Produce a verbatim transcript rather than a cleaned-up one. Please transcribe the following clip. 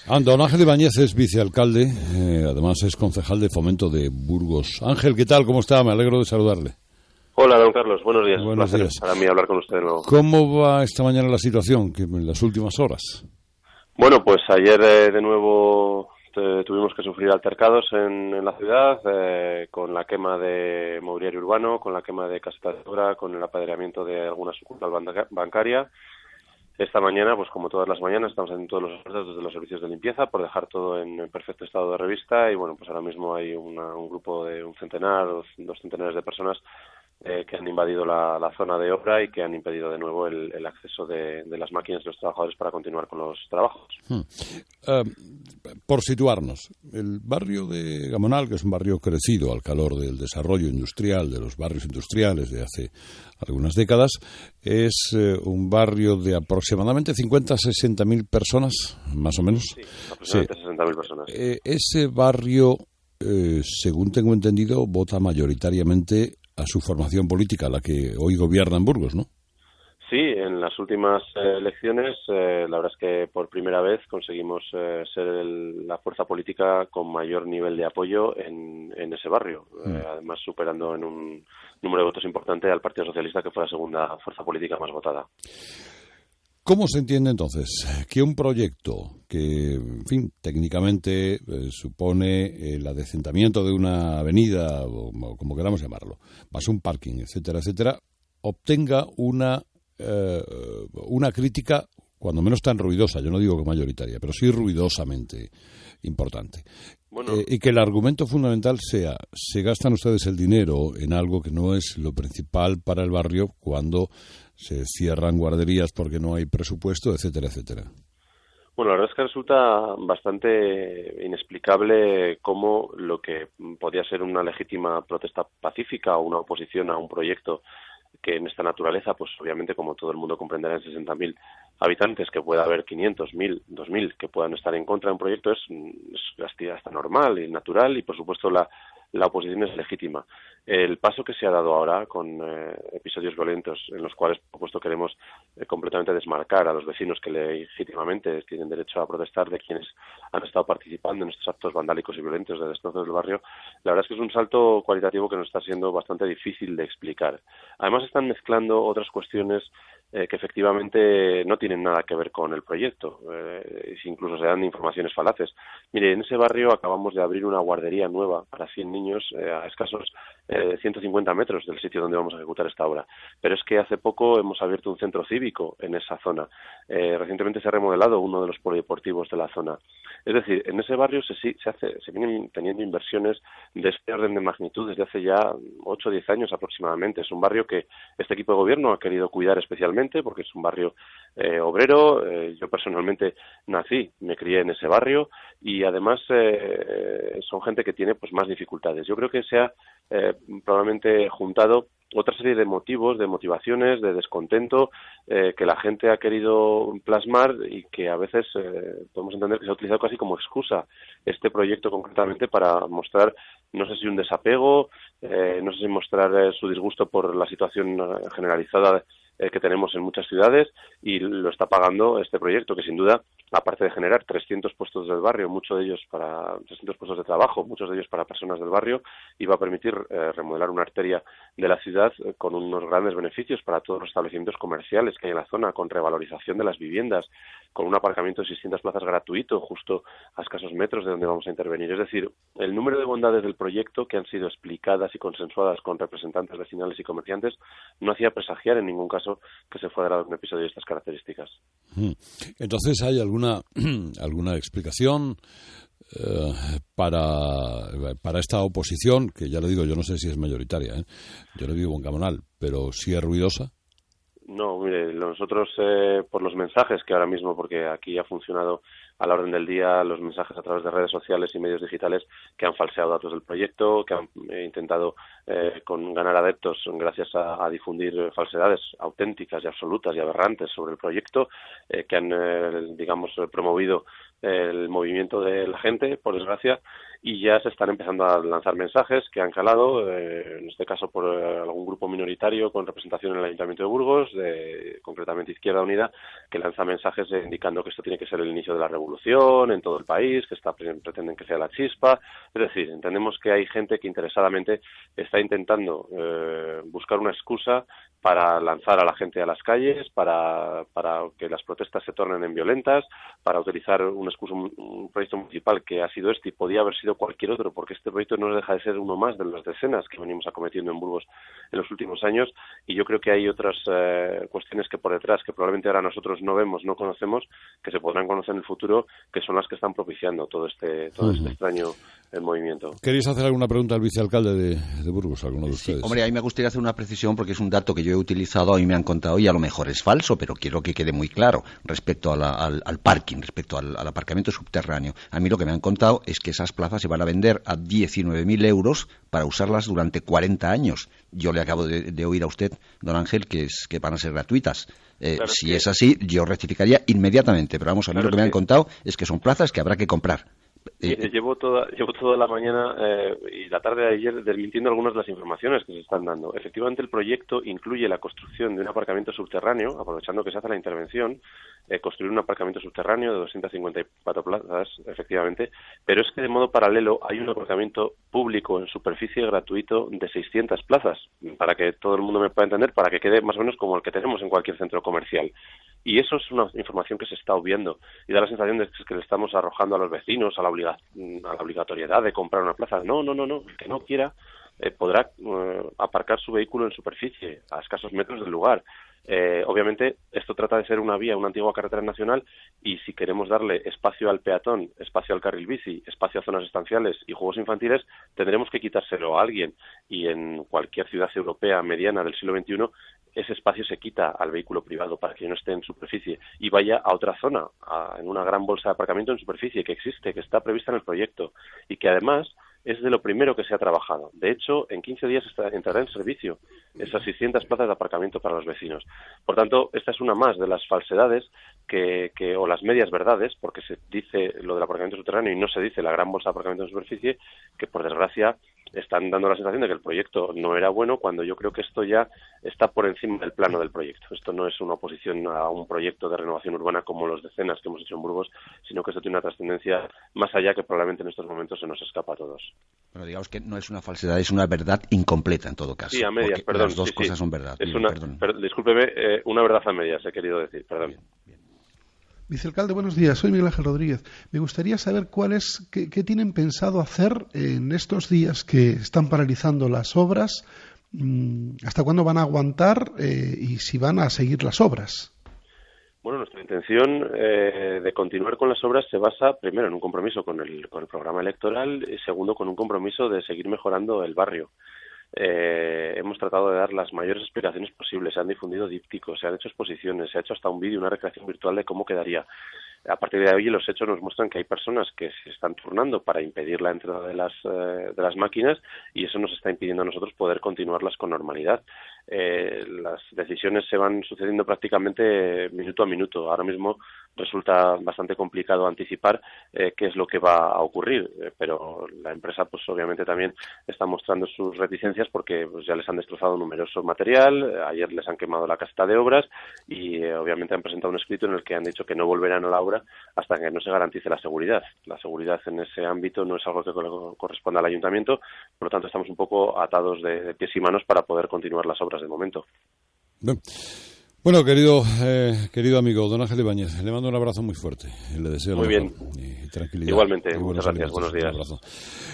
Ah, don Ángel Ibáñez es vicealcalde, eh, además es concejal de Fomento de Burgos. Ángel, ¿qué tal? ¿Cómo está? Me alegro de saludarle. Hola, don Carlos. Buenos días. Buenos Un placer días. para mí hablar con usted de nuevo. ¿Cómo va esta mañana la situación que en las últimas horas? Bueno, pues ayer eh, de nuevo eh, tuvimos que sufrir altercados en, en la ciudad, eh, con la quema de mobiliario urbano, con la quema de casetas de obra, con el apedreamiento de alguna sucursal banca- bancaria. Esta mañana, pues como todas las mañanas, estamos haciendo todos los esfuerzos desde los servicios de limpieza por dejar todo en perfecto estado de revista y bueno, pues ahora mismo hay una, un grupo de un centenar, dos, dos centenares de personas eh, que han invadido la, la zona de obra y que han impedido de nuevo el, el acceso de, de las máquinas de los trabajadores para continuar con los trabajos. Hmm. Uh, por situarnos, el barrio de Gamonal, que es un barrio crecido al calor del desarrollo industrial, de los barrios industriales de hace algunas décadas, es eh, un barrio de aproximadamente cincuenta a sesenta mil personas, más o menos. Sí, aproximadamente Sí. sesenta mil personas. Eh, ese barrio, eh, según tengo entendido, vota mayoritariamente a su formación política, la que hoy gobierna en Burgos, ¿no? Sí, en las últimas eh, elecciones, eh, la verdad es que por primera vez conseguimos eh, ser el, la fuerza política con mayor nivel de apoyo en, en ese barrio, mm. eh, además superando en un número de votos importante al Partido Socialista, que fue la segunda fuerza política más votada. ¿Cómo se entiende entonces que un proyecto que, en fin, técnicamente eh, supone el adecentamiento de una avenida, o, o como queramos llamarlo, más un parking, etcétera, etcétera, obtenga una, eh, una crítica, cuando menos tan ruidosa, yo no digo que mayoritaria, pero sí ruidosamente importante? Bueno. Eh, y que el argumento fundamental sea, se gastan ustedes el dinero en algo que no es lo principal para el barrio cuando se cierran guarderías porque no hay presupuesto, etcétera, etcétera. Bueno, la verdad es que resulta bastante inexplicable cómo lo que podía ser una legítima protesta pacífica o una oposición a un proyecto que en esta naturaleza, pues obviamente, como todo el mundo comprenderá, en sesenta mil habitantes, que pueda haber quinientos, mil, dos mil que puedan estar en contra de un proyecto, es, es hasta normal y natural y, por supuesto, la, la oposición es legítima. El paso que se ha dado ahora con eh, episodios violentos en los cuales, por supuesto, queremos eh, completamente desmarcar a los vecinos que legítimamente tienen derecho a protestar de quienes han estado participando en estos actos vandálicos y violentos de destrozo del barrio, la verdad es que es un salto cualitativo que nos está siendo bastante difícil de explicar. Además, están mezclando otras cuestiones eh, que efectivamente no tienen nada que ver con el proyecto, eh, incluso se dan informaciones falaces. Mire, en ese barrio acabamos de abrir una guardería nueva para cien niños eh, a escasos eh, ciento cincuenta metros del sitio donde vamos a ejecutar esta obra. Pero es que hace poco hemos abierto un centro cívico en esa zona. Eh, recientemente se ha remodelado uno de los polideportivos de la zona. Es decir, en ese barrio se, se, hace, se vienen teniendo inversiones de este orden de magnitud desde hace ya ocho o diez años aproximadamente. Es un barrio que este equipo de gobierno ha querido cuidar especialmente porque es un barrio eh, obrero. Eh, yo personalmente nací, me crié en ese barrio y además eh, son gente que tiene pues más dificultades. Yo creo que se ha eh, probablemente juntado otra serie de motivos, de motivaciones, de descontento eh, que la gente ha querido plasmar y que a veces eh, podemos entender que se ha utilizado casi como excusa este proyecto concretamente para mostrar, no sé si un desapego, eh, no sé si mostrar eh, su disgusto por la situación generalizada eh, que tenemos en muchas ciudades y lo está pagando este proyecto que sin duda, aparte de generar trescientos puestos del barrio, muchos de ellos para trescientos puestos de trabajo, muchos de ellos para personas del barrio, y va a permitir eh, remodelar una arteria de la ciudad eh, con unos grandes beneficios para todos los establecimientos comerciales que hay en la zona, con revalorización de las viviendas, con un aparcamiento de seiscientas plazas gratuito justo a escasos metros de donde vamos a intervenir. Es decir, el número de bondades del proyecto que han sido explicadas y consensuadas con representantes vecinales y comerciantes no hacía presagiar en ningún caso que se fuera a dar un episodio de estas características. Entonces, ¿hay alguna alguna explicación eh, para, para esta oposición, que ya le digo, yo no sé si es mayoritaria, ¿eh? Yo no vivo en Gamonal, pero sí es ruidosa? No, mire, nosotros eh, por los mensajes que ahora mismo, porque aquí ha funcionado a la orden del día los mensajes a través de redes sociales y medios digitales que han falseado datos del proyecto, que han eh, intentado eh, con ganar adeptos gracias a, a difundir falsedades auténticas y absolutas y aberrantes sobre el proyecto, eh, que han, eh, digamos, promovido el movimiento de la gente, por desgracia, y ya se están empezando a lanzar mensajes que han calado, eh, en este caso por eh, algún grupo minoritario con representación en el Ayuntamiento de Burgos, de, concretamente Izquierda Unida, que lanza mensajes eh, indicando que esto tiene que ser el inicio de la revolución en todo el país, que está, pretenden que sea la chispa. Es decir, entendemos que hay gente que interesadamente está intentando eh, buscar una excusa para lanzar a la gente a las calles, para, para que las protestas se tornen en violentas, para utilizar un excusa, un, un proyecto municipal que ha sido este y podía haber sido cualquier otro, porque este proyecto no deja de ser uno más de las decenas que venimos acometiendo en Burgos en los últimos años, y yo creo que hay otras eh, cuestiones que por detrás, que probablemente ahora nosotros no vemos, no conocemos, que se podrán conocer en el futuro, que son las que están propiciando todo este, todo uh-huh. este extraño el movimiento. ¿Queréis hacer alguna pregunta al vicealcalde de, de Burgos, alguno de ustedes? Sí, hombre, a mí me gustaría hacer una precisión porque es un dato que yo he utilizado y me han contado y a lo mejor es falso, pero quiero que quede muy claro respecto a la, al, al parking, respecto al, al aparcamiento subterráneo. A mí lo que me han contado es que esas plazas se van a vender a diecinueve mil euros para usarlas durante cuarenta años. Yo le acabo de, de oír a usted, don Ángel, que, es, que van a ser gratuitas. Eh, claro si que... es así, yo rectificaría inmediatamente, pero vamos, a mí claro lo que, que me han contado es que son plazas que habrá que comprar. Eh, llevo toda llevo toda la mañana eh, y la tarde de ayer desmintiendo algunas de las informaciones que se están dando. Efectivamente, el proyecto incluye la construcción de un aparcamiento subterráneo, aprovechando que se hace la intervención, eh, construir un aparcamiento subterráneo de doscientas cincuenta y cuatro plazas, efectivamente, pero es que de modo paralelo hay un aparcamiento público en superficie gratuito de seiscientas plazas, para que todo el mundo me pueda entender, para que quede más o menos como el que tenemos en cualquier centro comercial. Y eso es una información que se está obviando y da la sensación de que le estamos arrojando a los vecinos a la, obliga- a la obligatoriedad de comprar una plaza. No, no, no, no. El que no quiera eh, podrá eh, aparcar su vehículo en superficie, a escasos metros del lugar. Eh, obviamente, esto trata de ser una vía, una antigua carretera nacional, y si queremos darle espacio al peatón, espacio al carril bici, espacio a zonas estanciales y juegos infantiles, tendremos que quitárselo a alguien. Y en cualquier ciudad europea mediana del siglo veintiuno, ese espacio se quita al vehículo privado para que no esté en superficie y vaya a otra zona, a, en una gran bolsa de aparcamiento en superficie que existe, que está prevista en el proyecto y que además es de lo primero que se ha trabajado. De hecho, en quince días está, entrará en servicio esas seiscientas plazas de aparcamiento para los vecinos. Por tanto, esta es una más de las falsedades que, que o las medias verdades, porque se dice lo del aparcamiento subterráneo y no se dice la gran bolsa de aparcamiento en superficie, que por desgracia están dando la sensación de que el proyecto no era bueno, cuando yo creo que esto ya está por encima del plano del proyecto. Esto no es una oposición a un proyecto de renovación urbana como los decenas que hemos hecho en Burgos, sino que esto tiene una trascendencia más allá que probablemente en estos momentos se nos escapa a todos. Pero digamos que no es una falsedad, es una verdad incompleta en todo caso. Sí, a medias, perdón. Las dos sí, cosas sí. son verdad. Es Bien, una, perdón. per, discúlpeme, eh, una verdad a medias he querido decir, perdón. Bien, bien. Vicealcalde, buenos días. Soy Miguel Ángel Rodríguez. Me gustaría saber cuál es, qué, qué tienen pensado hacer en estos días que están paralizando las obras, hasta cuándo van a aguantar eh, y si van a seguir las obras. Bueno, nuestra intención eh, de continuar con las obras se basa, primero, en un compromiso con el, con el programa electoral y, segundo, con un compromiso de seguir mejorando el barrio. Eh, hemos tratado de dar las mayores explicaciones posibles, se han difundido dípticos, se han hecho exposiciones, se ha hecho hasta un vídeo, una recreación virtual de cómo quedaría. A partir de hoy los hechos nos muestran que hay personas que se están turnando para impedir la entrada de las, eh, de las máquinas y eso nos está impidiendo a nosotros poder continuarlas con normalidad. Eh, las decisiones se van sucediendo prácticamente minuto a minuto. Ahora mismo resulta bastante complicado anticipar eh, qué es lo que va a ocurrir, eh, pero la empresa pues obviamente también está mostrando sus reticencias porque pues, ya les han destrozado numeroso material, eh, ayer les han quemado la caseta de obras y eh, obviamente han presentado un escrito en el que han dicho que no volverán a la obra hasta que no se garantice la seguridad. La seguridad en ese ámbito no es algo que corresponde al ayuntamiento, por lo tanto estamos un poco atados de, de pies y manos para poder continuar las obras de momento. Bien. Bueno, querido eh, querido amigo don Ángel Ibáñez, le mando un abrazo muy fuerte. Le deseo muy bien y tranquilidad. Igualmente, muchas gracias. Buenos días.